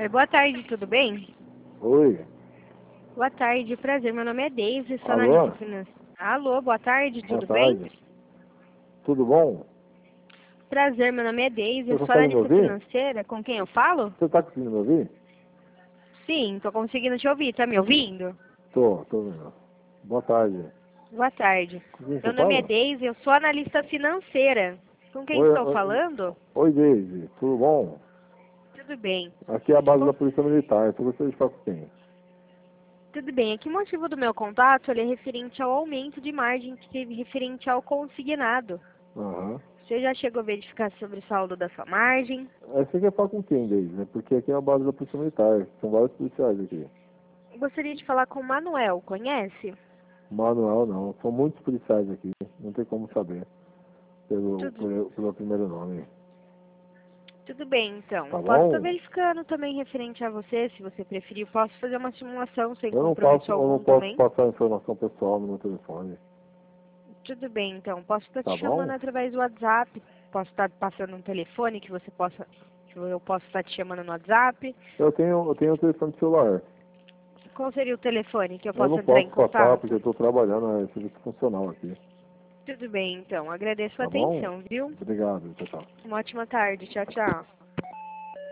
Oi, boa tarde, tudo bem? Oi, Boa tarde, prazer. Meu nome é Deise, sou alô? analista financeira. Alô, boa tarde, Boa tudo bem? tarde. Tudo bom? Prazer, meu nome é Deise, Você eu sou consegue me analista ouvir? financeira. Com quem eu falo? Você tá conseguindo me ouvir? Sim, tô conseguindo te ouvir. Tá me ouvindo? Tô vendo. Boa tarde. Boa tarde. Com quem você Meu nome é fala? Deise, eu sou analista financeira. Com quem Oi, estou oi, falando? oi, Deise, tudo bom? Tudo bem. Aqui é a base Com- da Polícia Militar, você gostaria de falar com quem? Tudo bem. Aqui o motivo do meu contato ele é referente ao aumento de margem que teve referente ao consignado. Aham. Você já chegou a verificar sobre o saldo da sua margem? Você quer falar com quem, Deise? Né? Porque aqui é a base da Polícia Militar, são vários policiais aqui. Gostaria de falar com o Manuel, conhece? Manuel não, são muitos policiais aqui, não tem como saber Tudo, pelo primeiro nome. tudo bem, então. Tá Eu posso estar bom? verificando também referente a você, se você preferir. Eu posso fazer uma simulação sem Eu compromisso não algum posso também. passar informação pessoal no meu telefone. Tudo bem, então. Posso estar Tá te chamando bom? através do WhatsApp. Posso estar passando um telefone que eu possa estar te chamando no WhatsApp. Eu tenho um telefone celular. Qual seria o telefone que eu Eu não possa entrar em posso passar porque contato? eu estou trabalhando, é serviço funcional aqui. Tudo bem, então. Agradeço a Tá bom? atenção, viu? Obrigado, tchau, tchau. Uma ótima tarde. Tchau, tchau.